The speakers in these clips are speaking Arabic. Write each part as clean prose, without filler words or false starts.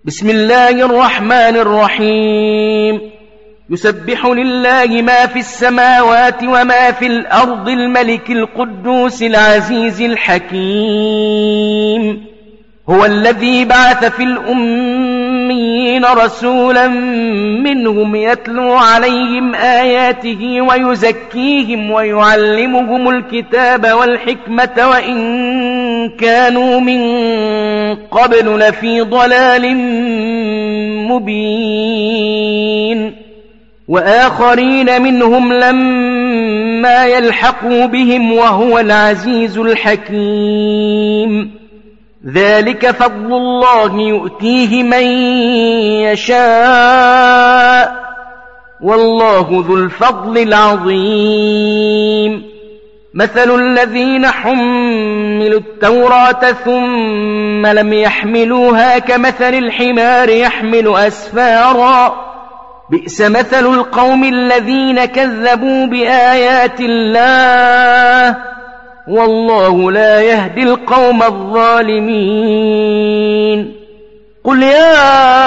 بسم الله الرحمن الرحيم. يسبح لله ما في السماوات وما في الأرض الملك القدوس العزيز الحكيم. هو الذي بعث في الأميين رسولا منهم يتلو عليهم آياته ويزكيهم ويعلمهم الكتاب والحكمة وإن كانوا من قبل لفي ضلال مبين. وآخرين منهم لما يلحقوا بهم وهو العزيز الحكيم. ذلك فضل الله يؤتيه من يشاء والله ذو الفضل العظيم. مثل الذين حملوا التوراة ثم لم يحملوها كمثل الحمار يحمل أسفارا بئس مثل القوم الذين كذبوا بآيات الله والله لا يهدي القوم الظالمين. قل يا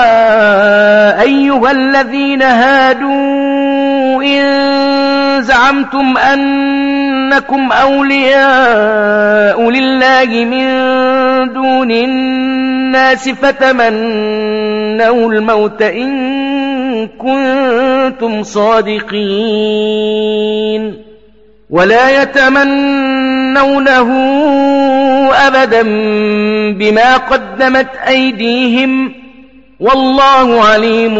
أيها الذين هادوا إن زعمتم أنكم أولياء لله من دون الناس فتمنوا الموت إن كنتم صادقين ولا يتمنونه أبدا بما قدمت أيديهم والله عليم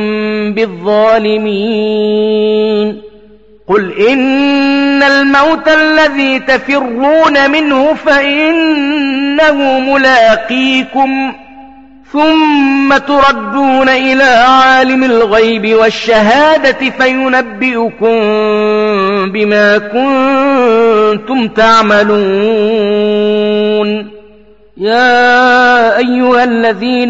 بالظالمين. قل إن الموت الذي تفرون منه فإنه ملاقيكم ثم تردون إلى عالم الغيب والشهادة فينبئكم بما كنتم تعملون. يا أيها الذين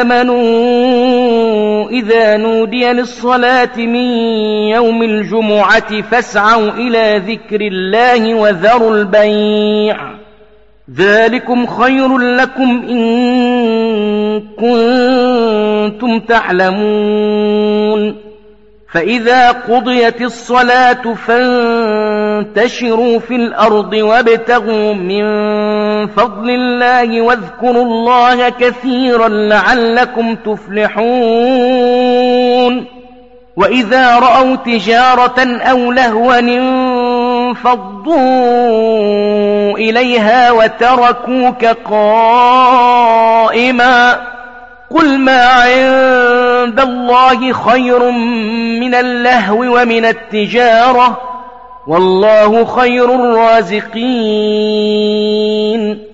آمنوا إذا نودي للصلاة من يوم الجمعة فاسعوا إلى ذكر الله وذروا البيع ذلكم خير لكم إن كنتم تعلمون. فإذا قضيت الصلاة فانتشروا في الأرض وابتغوا من فضل الله واذكروا الله كثيرا لعلكم تفلحون. وإذا رأوا تجارة أو لهوا انفضوا إليها وتركوك قائما قل ما عند الله خير من اللهو ومن التجارة والله خير الرازقين.